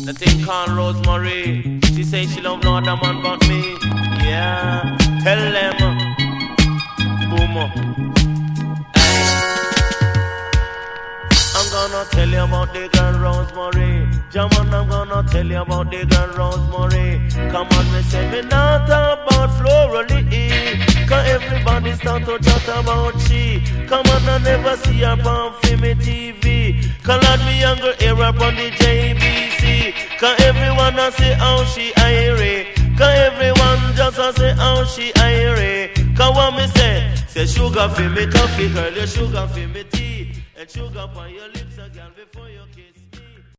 The thing called Rosemary. She say she love no other man but me. Yeah, tell them. Boom. I'm gonna tell you about the girl Rosemary. Jaman, I'm gonna tell you about the girl Rosemary. Come on, me say me not about Florally. Cause everybody start to chat about she. Come on, I never see her on film TV. Cause let me younger era on the JBC. Cause everyone a say how she irie. Cause everyone just a say how she irie. Cause what me say sugar for me coffee, girl, your sugar for me tea. And sugar on your lips again before your kiss.